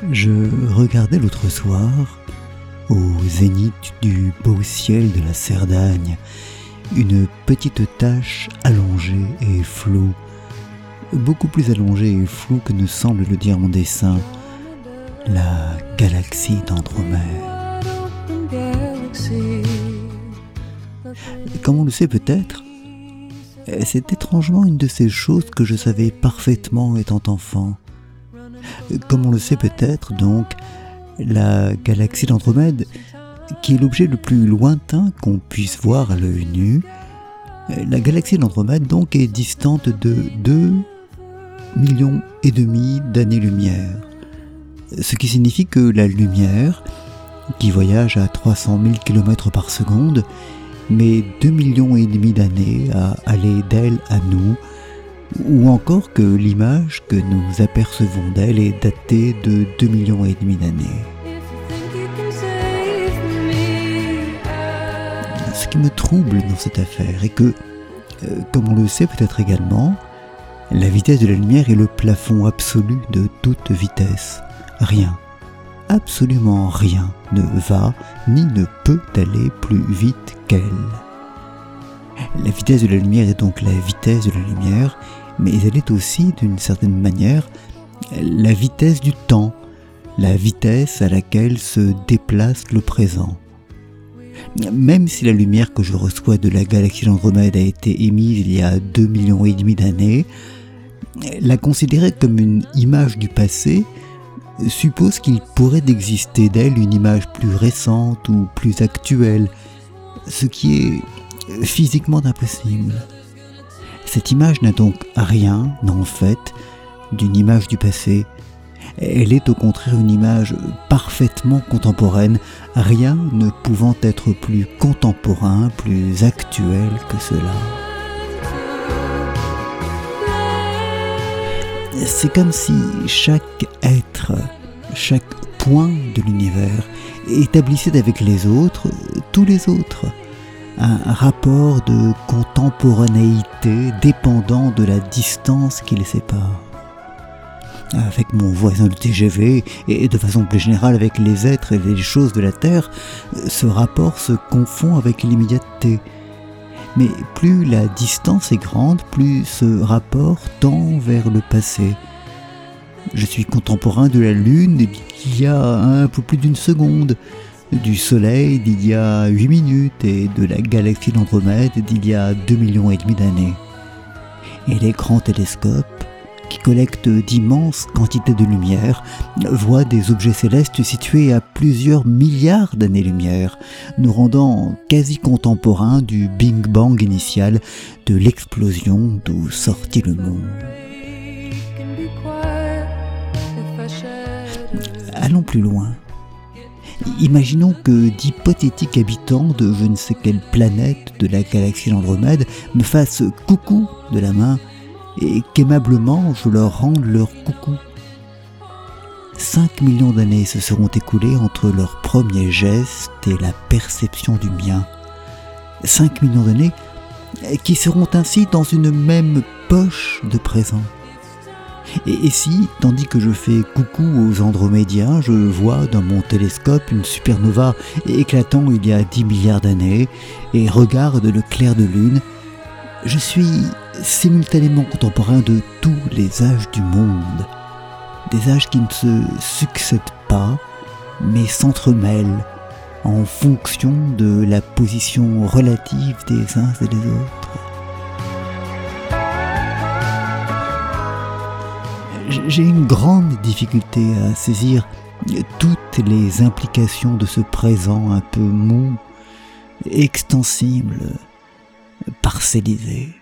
Je regardais l'autre soir, au zénith du beau ciel de la Cerdagne, une petite tache allongée et floue, beaucoup plus allongée et floue que ne semble le dire mon dessin, la galaxie d'Andromède. Comme on le sait peut-être, c'est étrangement une de ces choses que je savais parfaitement étant enfant. Comme on le sait peut-être, donc, la galaxie d'Andromède, qui est l'objet le plus lointain qu'on puisse voir à l'œil nu, la galaxie d'Andromède donc est distante de 2,5 millions d'années-lumière. Ce qui signifie que la lumière, qui voyage à 300 000 km par seconde, met 2,5 millions d'années à aller d'elle à nous, ou encore que l'image que nous apercevons d'elle est datée de 2,5 millions d'années. Ce qui me trouble dans cette affaire est que, comme on le sait peut-être également, la vitesse de la lumière est le plafond absolu de toute vitesse. Rien, absolument rien ne va ni ne peut aller plus vite qu'elle. La vitesse de la lumière est donc la vitesse de la lumière, mais elle est aussi, d'une certaine manière, la vitesse du temps, la vitesse à laquelle se déplace le présent. Même si la lumière que je reçois de la galaxie d'Andromède a été émise il y a 2,5 millions d'années, la considérer comme une image du passé suppose qu'il pourrait exister d'elle une image plus récente ou plus actuelle, ce qui est physiquement impossible. Cette image n'a donc rien, en fait, d'une image du passé. Elle est au contraire une image parfaitement contemporaine, rien ne pouvant être plus contemporain, plus actuel que cela. C'est comme si chaque être, chaque point de l'univers établissait avec les autres, tous les autres, un rapport de contemporanéité dépendant de la distance qui les sépare. Avec mon voisin du TGV et de façon plus générale avec les êtres et les choses de la Terre, ce rapport se confond avec l'immédiateté. Mais plus la distance est grande, plus ce rapport tend vers le passé. Je suis contemporain de la Lune d'il y a un peu plus d'une seconde, du Soleil d'il y a 8 minutes et de la galaxie d'Andromède d'il y a 2,5 millions d'années. Et les grands télescopes, qui collectent d'immenses quantités de lumière, voient des objets célestes situés à plusieurs milliards d'années-lumière, nous rendant quasi contemporains du Big Bang initial, de l'explosion d'où sortit le monde. Allons plus loin. Imaginons que d'hypothétiques habitants de je ne sais quelle planète de la galaxie d'Andromède me fassent coucou de la main et qu'aimablement je leur rende leur coucou. 5 millions d'années se seront écoulées entre leur premier geste et la perception du mien. 5 millions d'années qui seront ainsi dans une même poche de présent. Et si, tandis que je fais coucou aux Andromédiens, je vois dans mon télescope une supernova éclatant il y a 10 milliards d'années et regarde le clair de lune, je suis simultanément contemporain de tous les âges du monde, des âges qui ne se succèdent pas, mais s'entremêlent en fonction de la position relative des uns et des autres. J'ai une grande difficulté à saisir toutes les implications de ce présent un peu mou, extensible, parcellisé.